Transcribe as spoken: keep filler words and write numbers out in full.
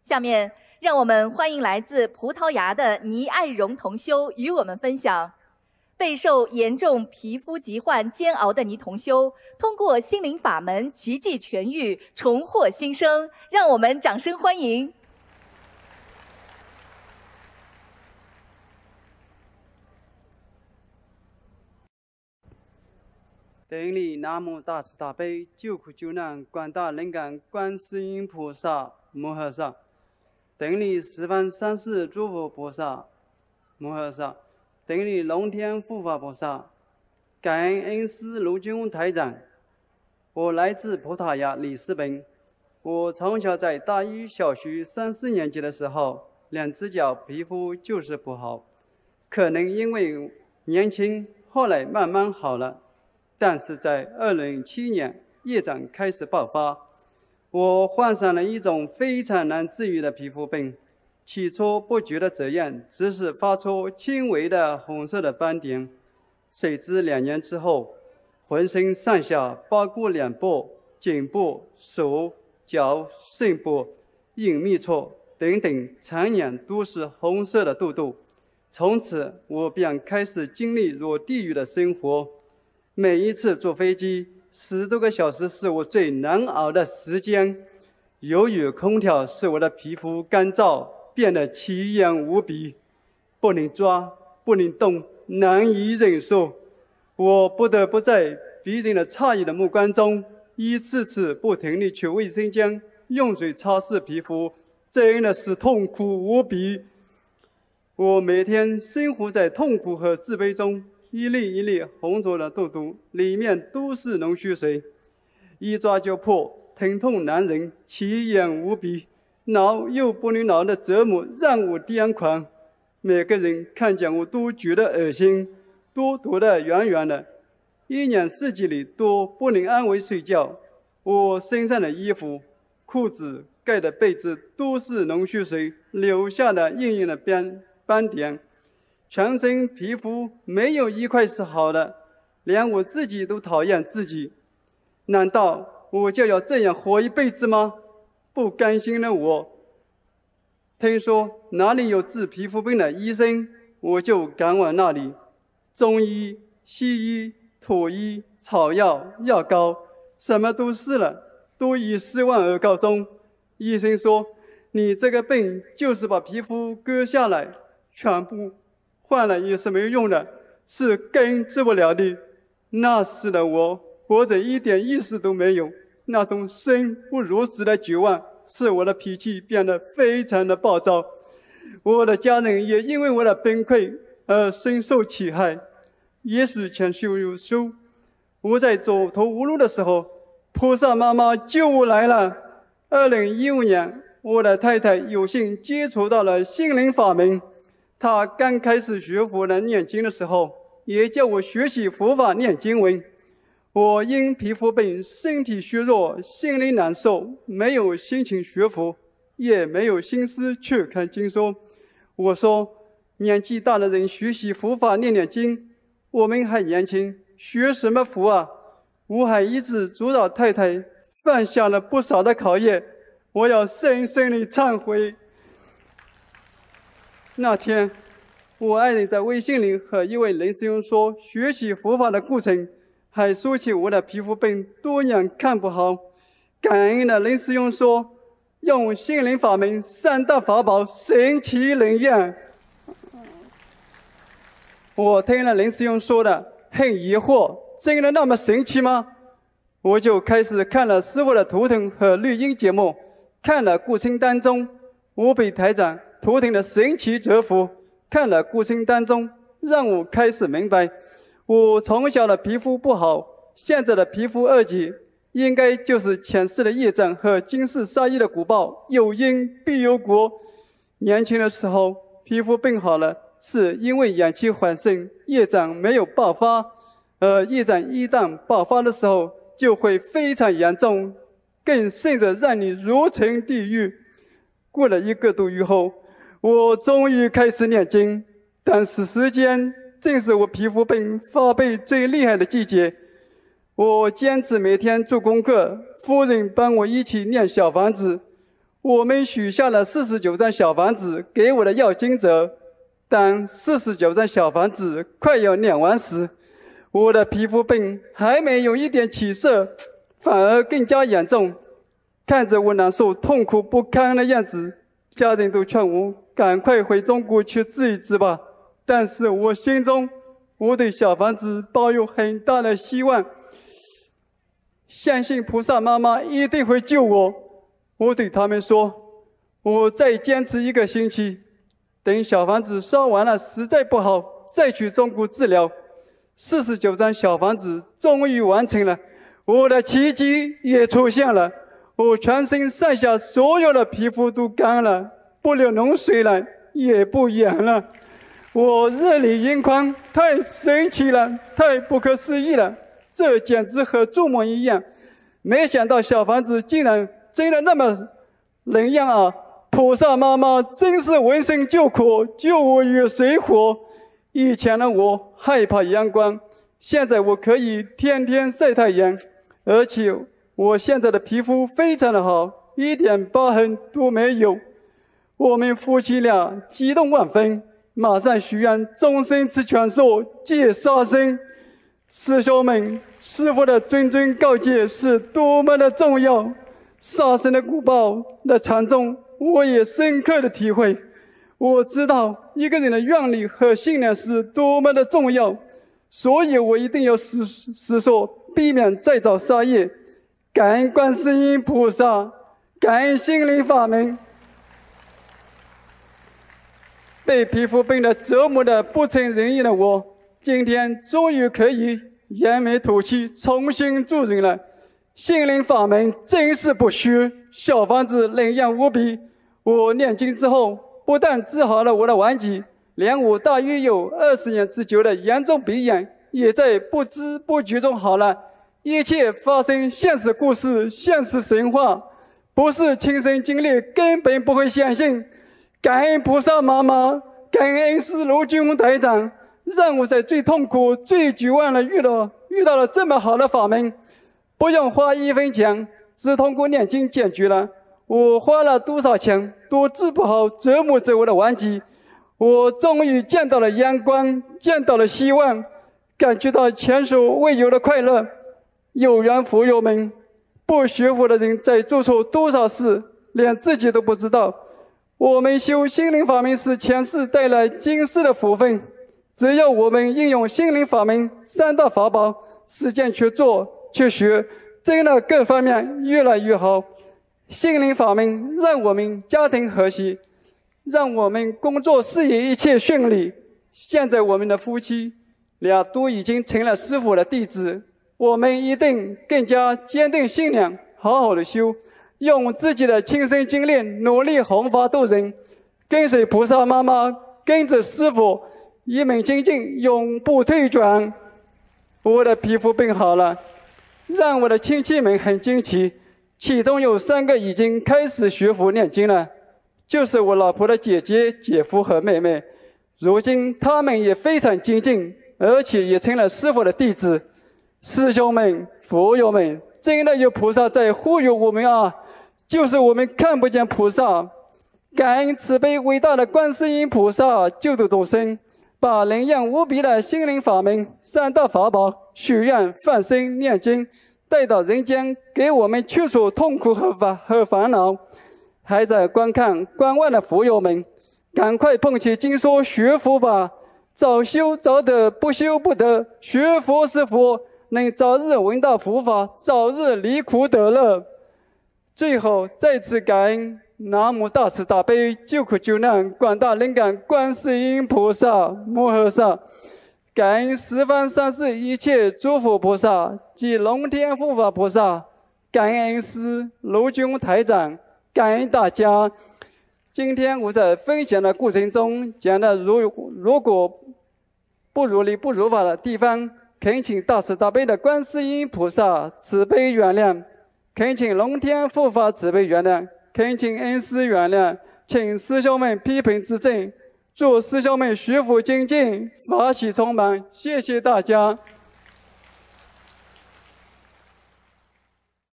下面，让我们欢迎来自葡萄牙的倪爱荣同修与我们分享。备受严重皮肤疾患煎熬的倪同修，通过心灵法门奇迹痊愈，重获新生。让我们掌声欢迎。 顶礼南无大慈大悲救苦救难广大灵感观世音菩萨摩诃萨，顶礼十方三世诸佛菩萨摩诃萨，顶礼龙天护法菩萨，感恩恩师卢军台长。我来自葡萄牙里斯本，我从小在大一小学三四年级的时候，两只脚皮肤就是不好，可能因为年轻，后来慢慢好了。但是在二零零七年，业障开始爆发，我患上了一种非常难治愈的皮肤病。起初不觉得怎样，只是发出轻微的红色的斑点。谁知两年之后，浑身上下包括脸部、颈部、手、脚、肾部、隐秘处等等，常年都是红色的痘痘。从此，我便开始经历入地狱的生活。每一次坐飞机，十多个小时是我最难熬的时间。由于空调使我的皮肤干燥，变得奇痒无比，不能抓，不能动，难以忍受。我不得不在别人的诧异的目光中，一次次不停地去卫生间用水擦拭皮肤，真的是痛苦无比。我每天生活在痛苦和自卑中。一粒一粒红肿的痘痘，里面都是脓血水，一抓就破，疼痛难忍，奇痒无比，挠又不能挠的折磨让我癫狂。每个人看见我都觉得恶心，都躲得远远的，一年四季里都不能安稳睡觉。我身上的衣服、裤子、盖的被子都是脓血水留下的硬硬的斑斑点。全身皮肤没有一块是好的，连我自己都讨厌自己。难道我就要这样活一辈子吗？不甘心的我，听说哪里有治皮肤病的医生，我就赶往那里。中医、西医、土医、草药、药膏，什么都试了，都以失望而告终。医生说，你这个病就是把皮肤割下来，全部换了也是没有用的，是根治不了的。那时的我活着一点意识都没有，那种生不如死的绝望使我的脾气变得非常的暴躁。我的家人也因为我的崩溃而深受其害。也许前修有修，我在走投无路的时候，菩萨妈妈救我来了。二零一五年，我的太太有幸接触到了心灵法门。他刚开始学佛的念经的时候，也叫我学习佛法念经文。我因皮肤病，身体虚弱，心里难受，没有心情学佛，也没有心思去看经书。我说，年纪大的人学习佛法念念经，我们还年轻，学什么佛啊？我还一直阻扰太太，犯下了不少的考验，我要深深地忏悔。那天，我爱人在微信里和一位人师兄说学习佛法的过程，还说起我的皮肤病多年看不好。感恩的人师兄说，用心灵法门三大法宝神奇能验。我听了人师兄说的，很疑惑，真的那么神奇吗？我就开始看了师父的图腾和录音节目，看了过程当中，我被台长图腾的神奇折服，看了过程当中，让我开始明白，我从小的皮肤不好，现在的皮肤二级，应该就是前世的业障和今世杀业的果报，有因必有果。年轻的时候皮肤病好了，是因为阳气缓盛，业障没有爆发，而业障一旦爆发的时候，就会非常严重，更甚至让你如沉地狱。过了一个多月后，我终于开始念经，但是时间正是我皮肤病发病最厉害的季节。我坚持每天做功课，夫人帮我一起念小房子。 我们许下了四十九张小房子给我的要经者，当四十九张小房子快要念完时，我的皮肤病还没有一点起色，反而更加严重。看着我难受痛苦不堪的样子，家人都劝我赶快回中国去治一治吧。但是我心中我对小房子抱有很大的希望，相信菩萨妈妈一定会救我。我对他们说，我再坚持一个星期，等小房子烧完了实在不好再去中国治疗。四十九张小房子终于完成了，我的奇迹也出现了，我全身上下所有的皮肤都干了，不流脓水了，也不痒了，我热泪盈眶，太神奇了，太不可思议了，这简直和做梦一样。没想到小房子竟然真的那么能样啊！菩萨妈妈真是闻声救苦，救我于水火。以前的我害怕阳光，现在我可以天天晒太阳，而且我现在的皮肤非常的好，一点疤痕都没有。我们夫妻俩激动万分，马上许愿终身持全素，戒杀生。师兄们，师父的谆谆告诫是多么的重要，杀生的果报的惨重，我也深刻的体会。我知道一个人的愿力和信念是多么的重要，所以我一定要思思索，避免再造杀业。感恩观世音菩萨，感恩心灵法门。被皮肤病的折磨的不成人意的我，今天终于可以扬眉吐气，重新做人了。心灵法门真是不虚，小房子能量无比。我念经之后，不但治好了我的顽疾，连我大约有二十年之久的严重鼻炎，也在不知不觉中好了。一切发生现实故事，现实神话，不是亲身经历根本不会相信。感恩菩萨妈妈，感恩恩师卢军宏台长，让我在最痛苦、最绝望的遇到遇到了这么好的法门，不用花一分钱，只通过念经解决了。我花了多少钱都治不好折磨着我的顽疾，我终于见到了阳光，见到了希望，感觉到前所未有的快乐。有缘佛友们，不学佛的人在做错多少事，连自己都不知道。我们修心灵法门是前世带来今世的福分，只要我们应用心灵法门三大法宝，实践去做去学，真的各方面越来越好。心灵法门让我们家庭和谐，让我们工作事业一切顺利。现在我们的夫妻俩都已经成了师父的弟子，我们一定更加坚定信念，好好的修，用自己的亲身经历努力弘法度人，跟随菩萨妈妈，跟着师父一门精进，永不退转。我的皮肤病好了，让我的亲戚们很惊奇，其中有三个已经开始学佛念经了，就是我老婆的姐姐、姐夫和妹妹。如今他们也非常精进，而且也成了师父的弟子。师兄们、佛友们，真的有菩萨在护佑我们啊！就是我们看不见菩萨。感恩慈悲伟大的观世音菩萨救度众生，把能量无比的心灵法门三大法宝许愿、放生、念经带到人间，给我们去除痛苦和烦和烦恼。还在观看观望的佛友们，赶快捧起经书学佛吧！早修早得，不修不得。学佛是佛，能早日闻到佛法，早日离苦得乐。最后再次感恩南无大慈大悲救苦救难广大灵感观世音菩萨摩诃萨，感恩十方三世一切诸佛菩萨及龙天护法菩萨，感恩恩师卢军宏台长，感恩大家。今天我在分享的过程中讲的如如果不如理不如法的地方，恳请大慈大悲的观世音菩萨慈悲原谅，恳请龙天护法慈悲原谅，恳请恩师原谅，请师兄们批评指正，祝师兄们学佛精进，法喜充满。谢谢大家。